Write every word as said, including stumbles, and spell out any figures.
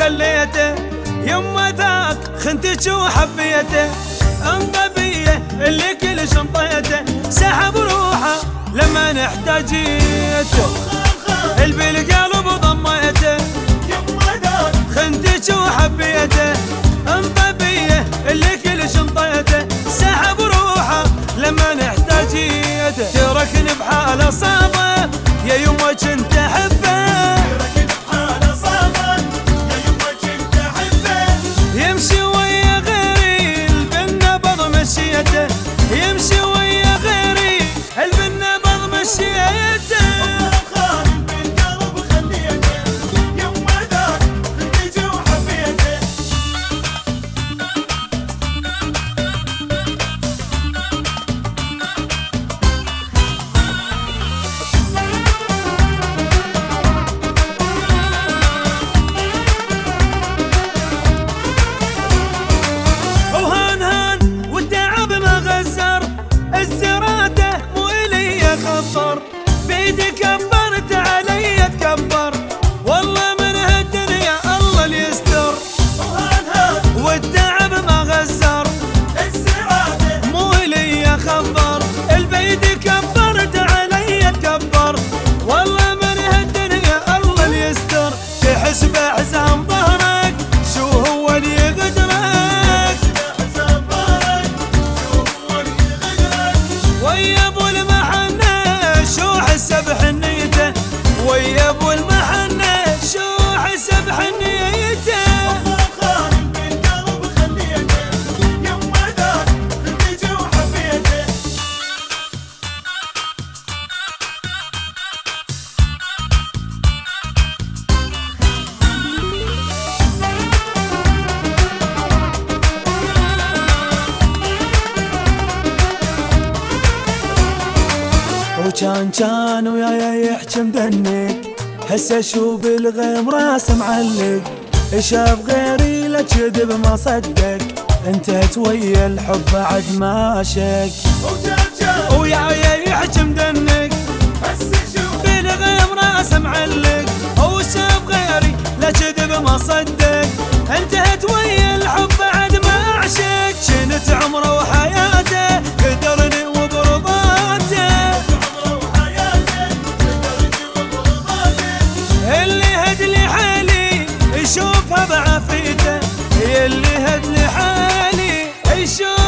خليته، يما ذاك خنتك وحبيته، انطبيه اللي كل شنطيته، سحب روحه لما نحتاجيته، بالقلب ضميته، يما ذاك خنتك وحبيته، انطبيه اللي كل شنطيته، سحب روحه لما نحتاجيته، تركني بحاله صعبه يا يما كنت احبه، يمشي ويا غيري البنبض مشيته، يمشي ويا غيري البنبض مشيته، خالي بالقلب خليته، يما ذاك خليته وحبيته. وهان هان والتعب ما غزر، الزراته مو الي خطر، بيدي كبرت علي تكبر، والله من هالدنيا الله اللي يستر، وهان هان والتعب ما غزر، الزراته مو الي خطر، البيد كبرت علي تكبر، والله من هالدنيا الله اللي يستر، تحس بعزام ظهرك شو هو اللي يقدرك، ويا ابو المحنة شو حسه بحنيته، ويا ابو المحنة شو حسه بحنيته، خالي بالقلب خليته، يما ذاك خليته وحبيته. وكان كان وياي يحكي مدنك، هسه شو بالغيم راسه معلق، شاف غيري لا كذب ما صدق، انتهت ويا الحب بعد ما شك، وكان كان وياي يحكي مدنك، هسه شو بالغيم راسه معلق، وشاف غيري لا كذب ما صدق، انتهت ويا الحب بعد ما عشق، شنت عمره وحياته قدرني وبرضاته، اللي هدلي حالي يشوفها بعافيته، اللي هدلي حالي يشوفها